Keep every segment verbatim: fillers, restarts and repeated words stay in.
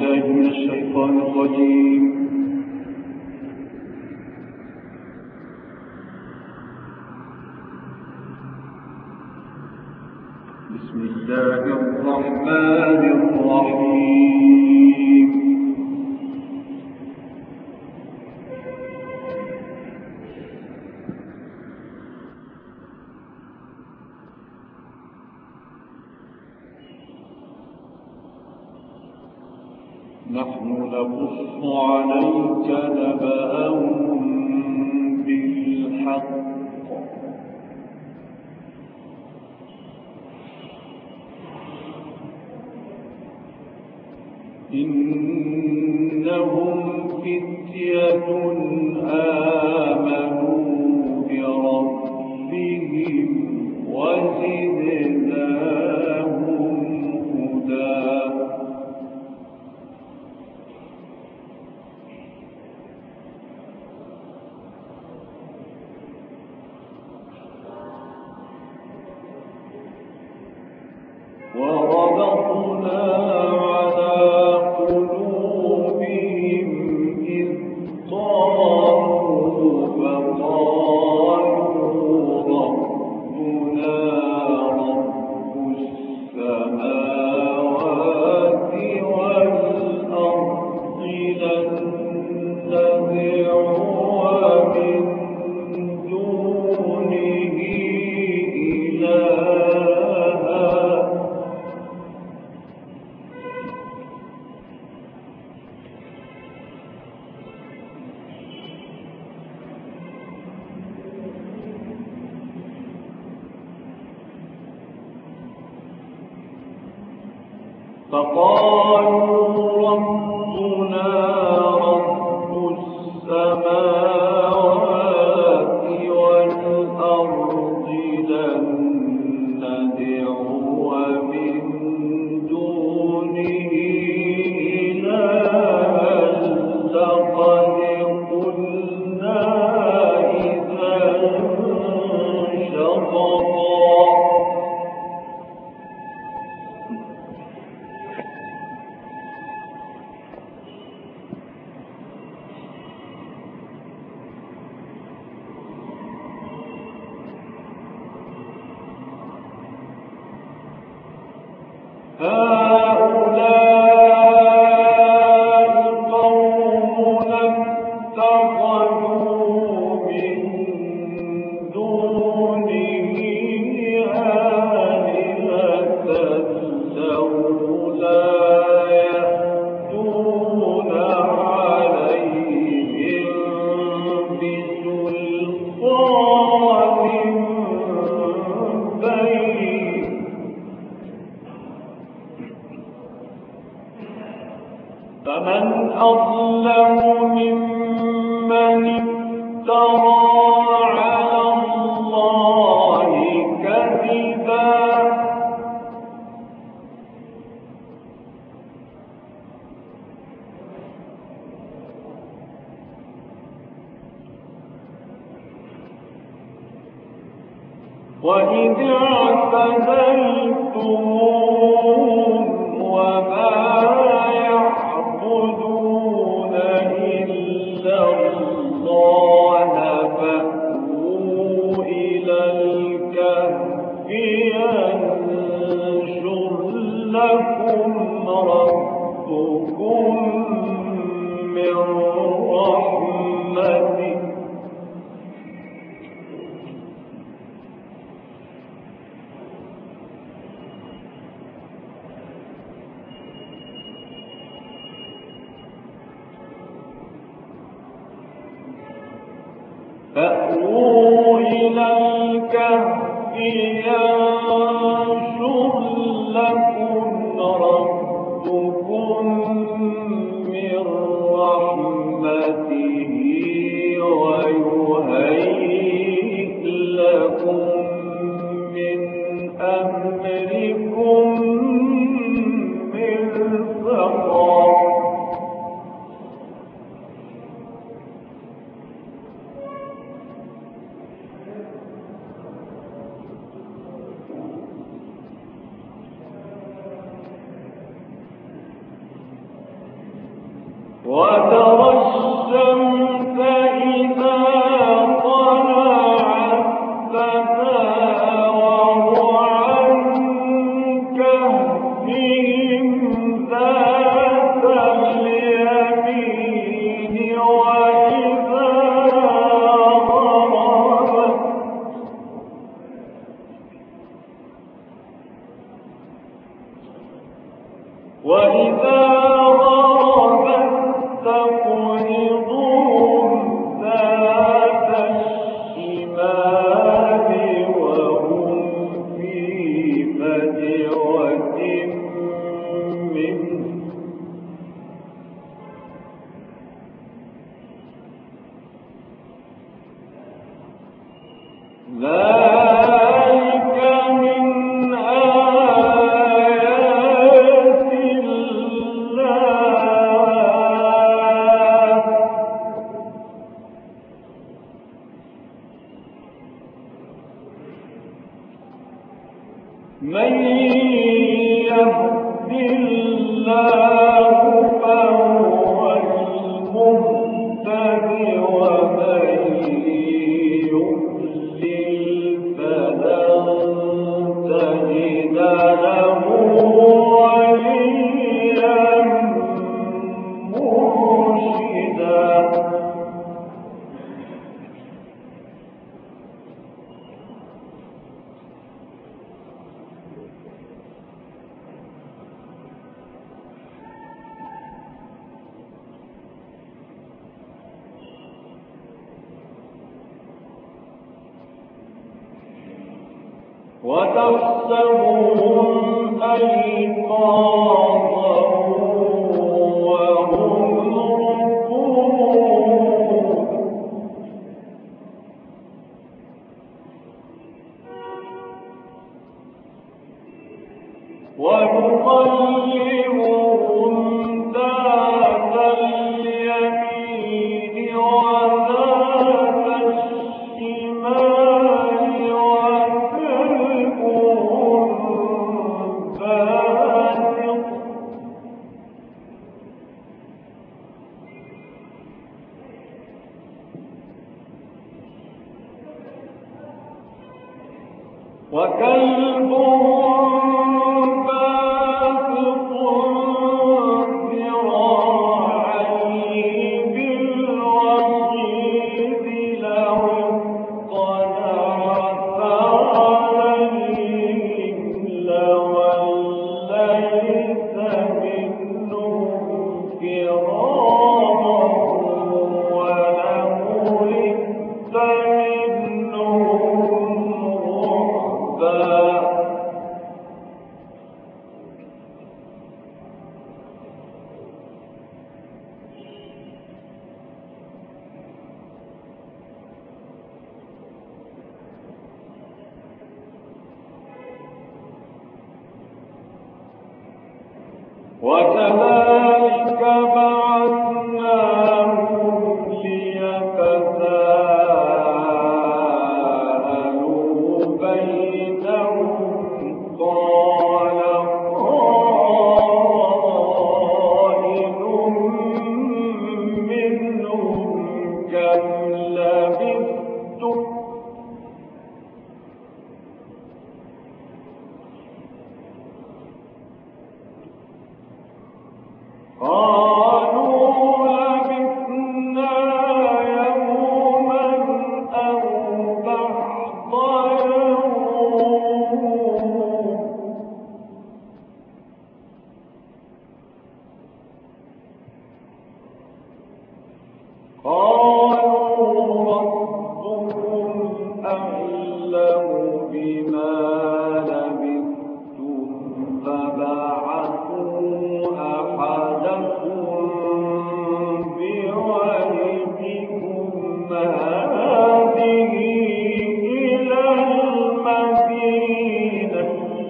بالله من الشيطان الرجيم. بسم الله الرحمن الرحيم. نحن نقص عليك نبأهم بالحق إنهم فتية آمنوا بربهم وزدناهم هدى. وربطنا على قلوبهم إذ قاموا فقالوا ربنا رب السماوات والأرض لن ندعو من دونه إلها فقالوا ربنا رب السماوات والأرض لن ندعو من دونه إلها لقد قلنا إذا شططا. هؤلاء قومنا اتخذوا من دونه آلهة لولا يأتون عليهم بسلطان بين. فمن أظلم ممن افترى على الله كذبا وإذ اعتزلتموهم وما يعبدون إلا الله فأووا إلى الكهف ينشر لكم ربكم من رحمته فأووا إلى الكهف ينشر لكم ربكم من رحمته ويهيئ لكم من أمركم مرفقا. وترى الشمس إذا طلعت تزاور عن كهفهم ذات اليمين وإذا غربت وإذا غربت تقرضهم ذات الشمال وهم في فجوة منه ذلك من آيات الله من يهد الله فهو المهتد ومن يضلل فلن تجد له وليا مرشدا وتحسبهم أيقاظا وهم رقود ونقلبهم ذات اليمين وذات الشمال وكلبهم باسط وكلبهم باسط ذراعيه بالوصيد لو اطلعت عليهم لوليت منهم فرارا ولملئت منهم رعبا وكذلك بعثناهم ليتساءلوا بينهم قال قائل منهم كم لبثتم قالوا لبثنا يوما أو بعض يوم قالوا ربكم أعلم بما لبثتم فبعثوا أحدكم بورقكم هذه إلى المدينة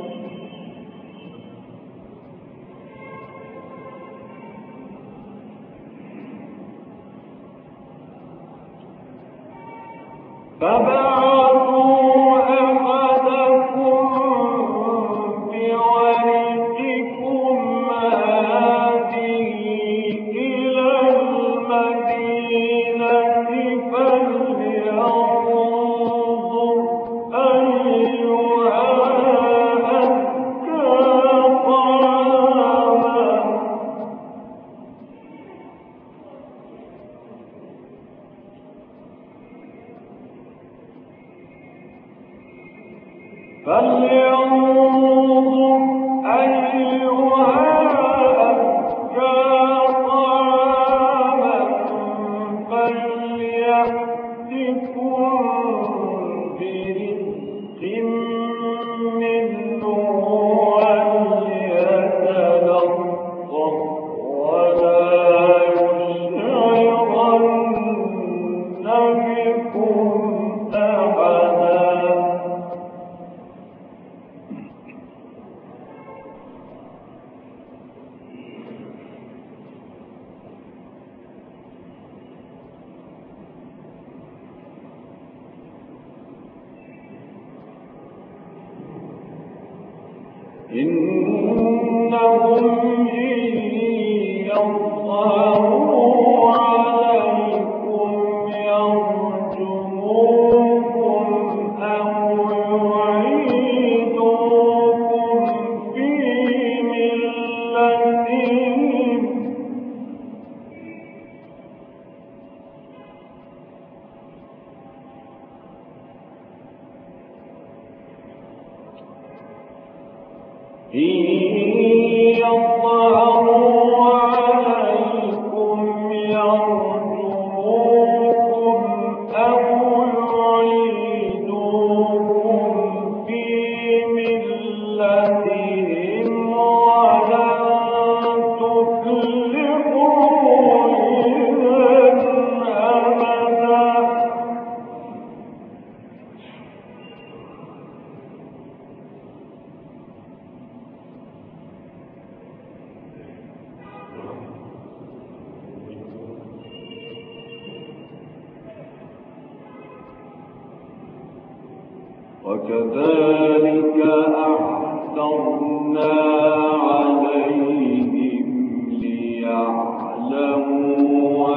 فبعثوا أحدكم بورقكم هذه إلى فلينظر أيها أزكى طعاما فليأتكم برزق منه وليتلطف ولا يشعرن بكم أحدا. إنهم إن يظهروا عليكم يرجموكم أو يعيدوكم في ملتهم إن يظهروا عليكم يرجموكم أو يعيدوكم في ملتهم ولن تفلحوا إذا أبدا. وكذلك أعثرنا عليهم ليعلموا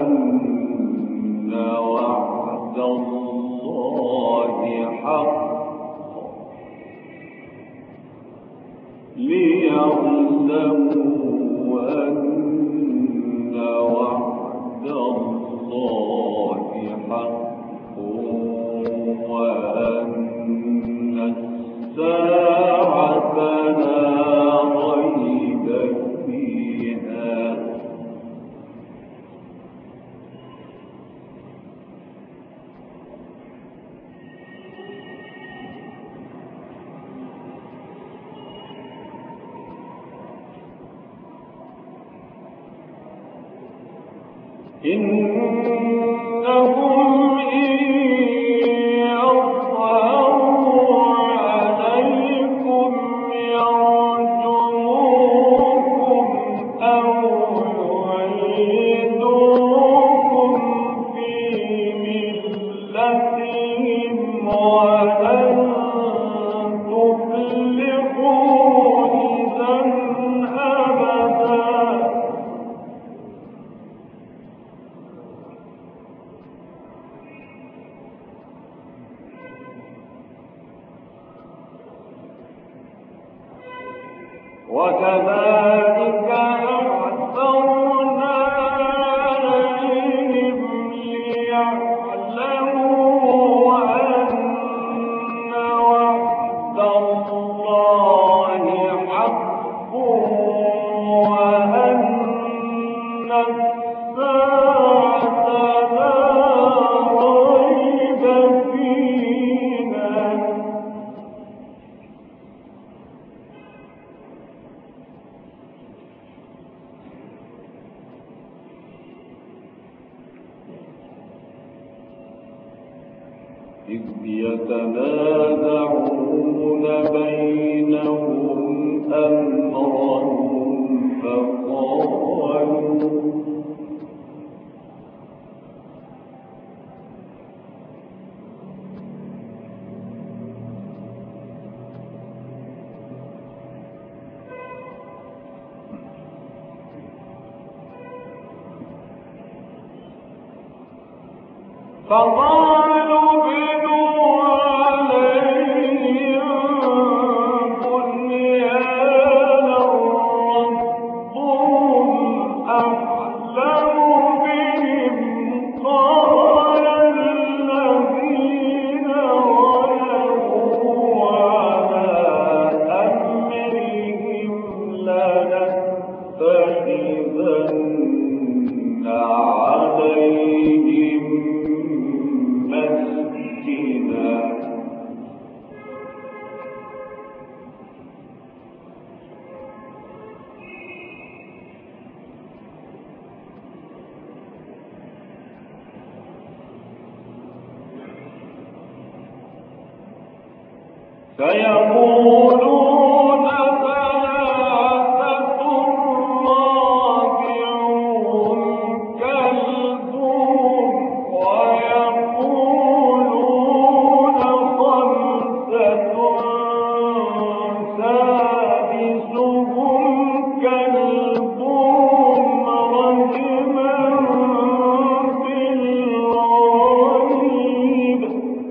أن وعد الله حق ليعلموا أن وعد الله حق وأن الساعة لا ريب فيها. إنهم إن يظهروا عليكم يرجموكم أو يعيدوكم في ملتهم ولن تفلحوا إذا أبدا. وكذلك أعثرنا عليهم ليعلموا أن وعد الله حق وأن الساعة لا ريب فيها. إذ يتنازعون بينهم أمرهم فقالوا فقالوا بنوا عليهم بنيانا ربهم أعلم بهم قال الذين ظلموا لنتخذن عليهم مسجدا سيقولون ثلاثة رابعهم كلبهم ويقولون خمسة سادسهم كلبهم رجما بالغيب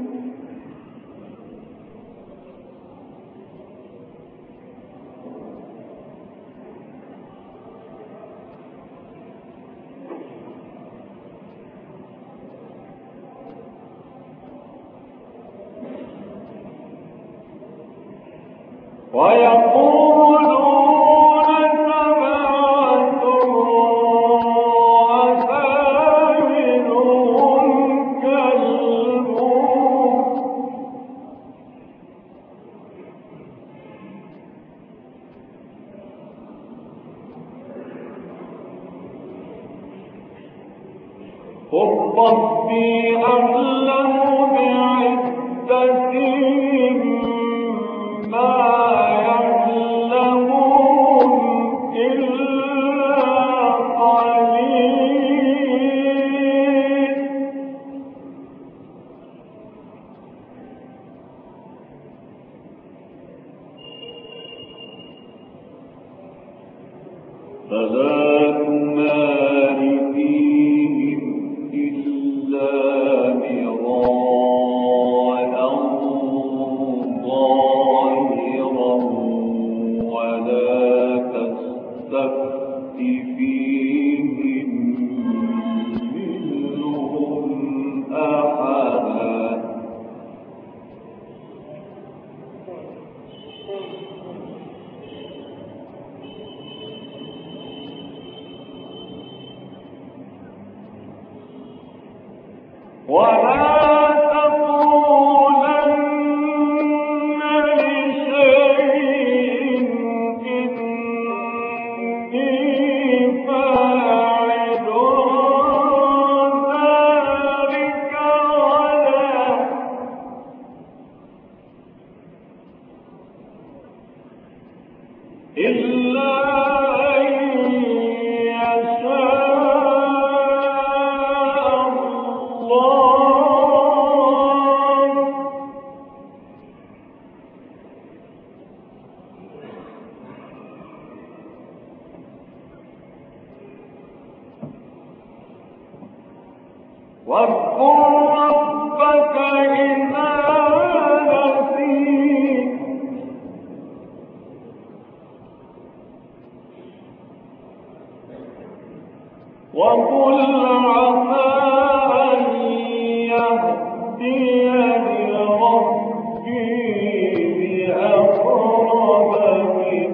ويقولون سبعة وثامنهم كلبهم قل ربي أعلم بعدتهم ما يعلمون إلا قليل فلا تمار فيهم إلا مراء ظاهرا ولا تستفت فيهم منهم أحدا ولا تقولن لشيء إني فاعل ذلك غدا إلا أن يشاء واذكر ربك إذا نسيت وقل عسى أن يهديني ربي بأقرب من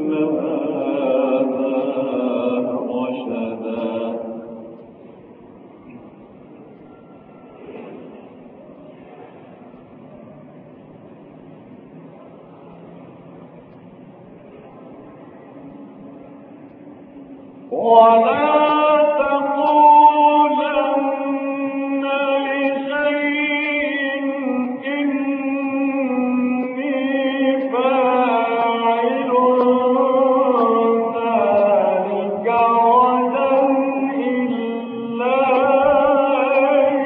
هذا رشدا ولا تقولن لشيء إني فاعل ذلك غدا إلا أن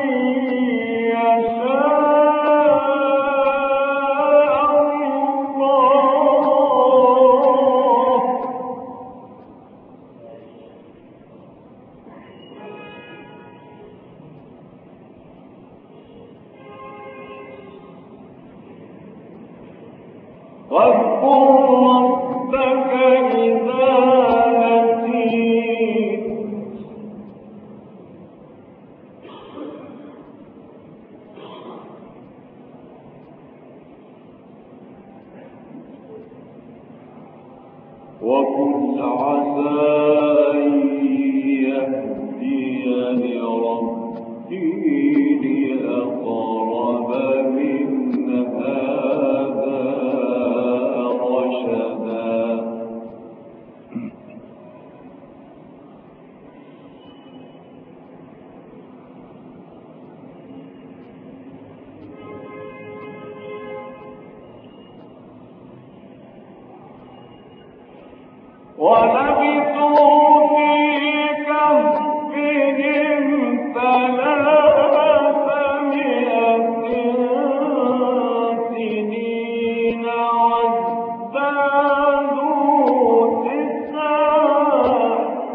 يشاء الله واذكر ربك إذا نسيت وقل عسى ولبثوا في كهفهم ثلاثمائة سنين وازدادوا تسعا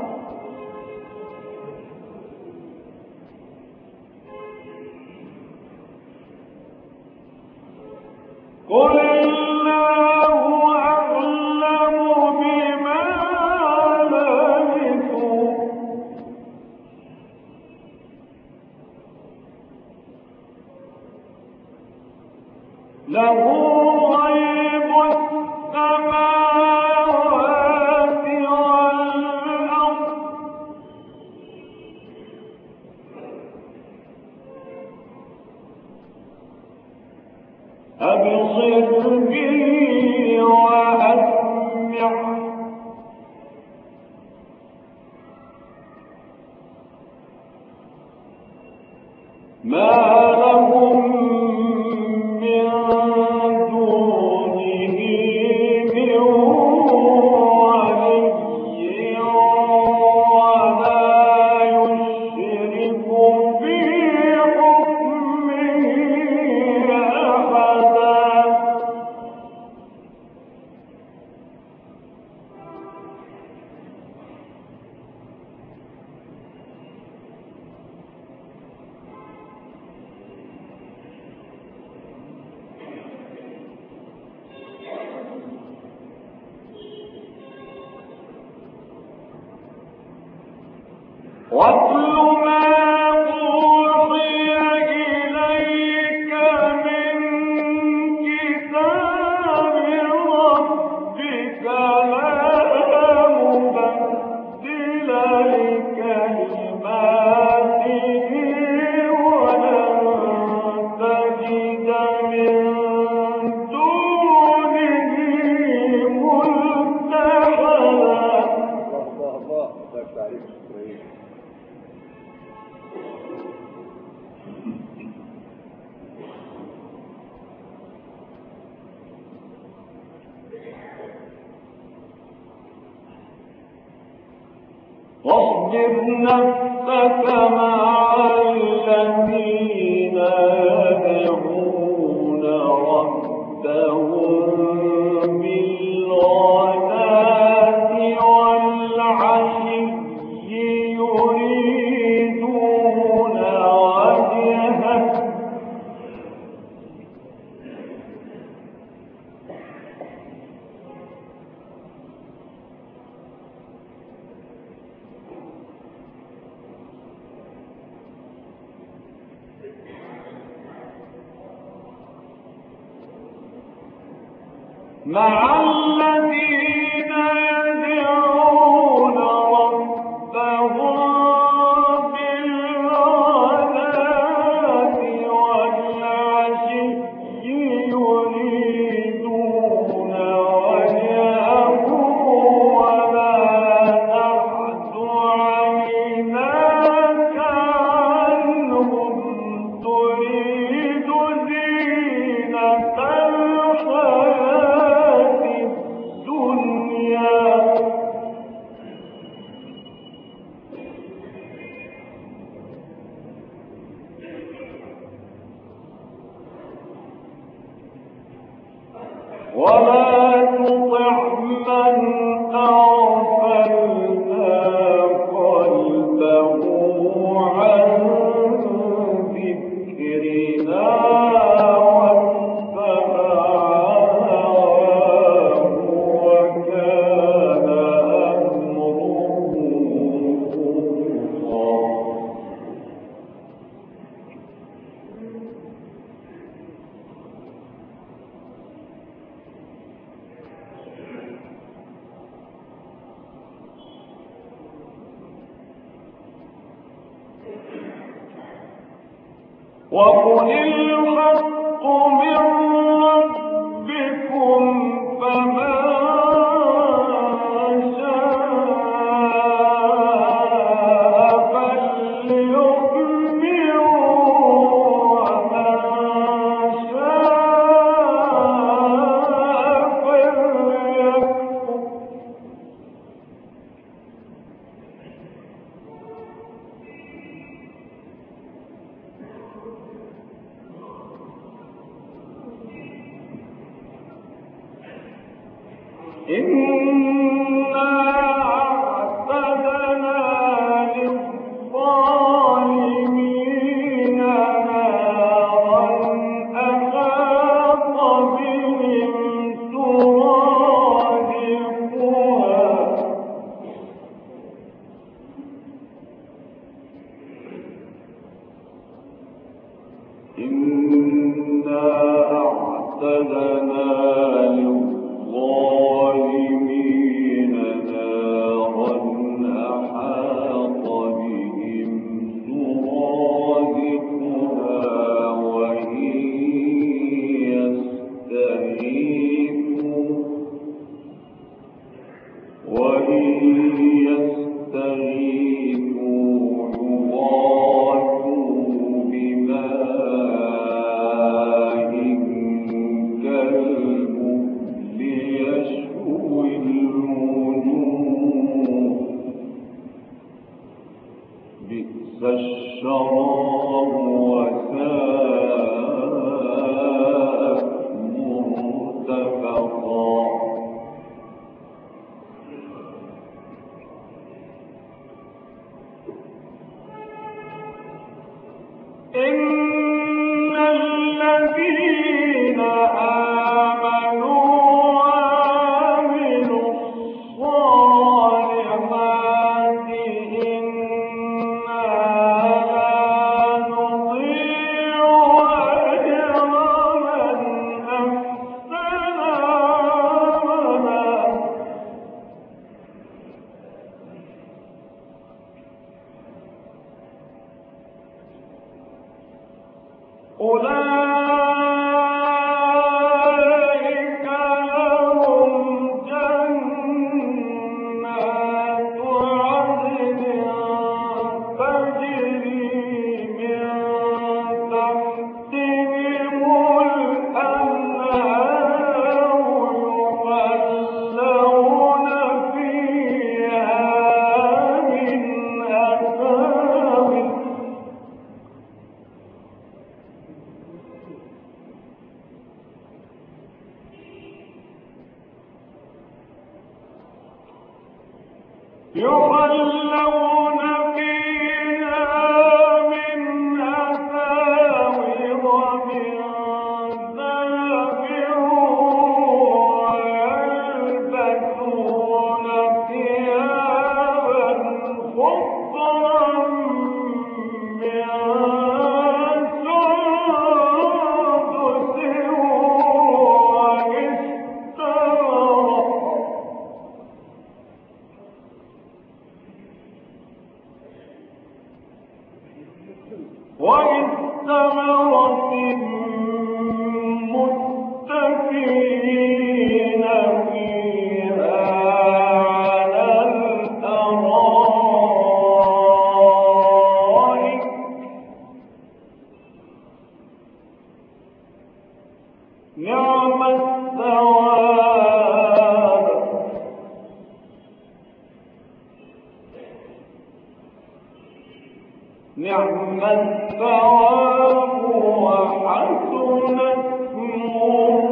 قل الله أعلم بما لبثوا له غيب السماوات والأرض أبصر به وأسمع ما لهم من دونه من ولي ولا يشرك في حكمه أحدا واتل ما أوحي إليك من كتاب ربك لا مبدل لكلماته ولن تجد من دونه ملتحدا. واصبر نفسك مع الذين يدعون ربهم بالغداة والعشي يريدون وجهه مع الذين يدعون ربهم بالغداة والعشي يريدون وجهه ولا تعد عيناك عنهم تريد زينة الحياة الدنيا ولا تطع من أغفلنا قلبه عن ذكرنا واتبع هواه وكان أمره فرطا. وقل الحق من ربكم فمن شاء فليؤمن ومن شاء فليكفر نعم الثواب وحسنت مرتفقا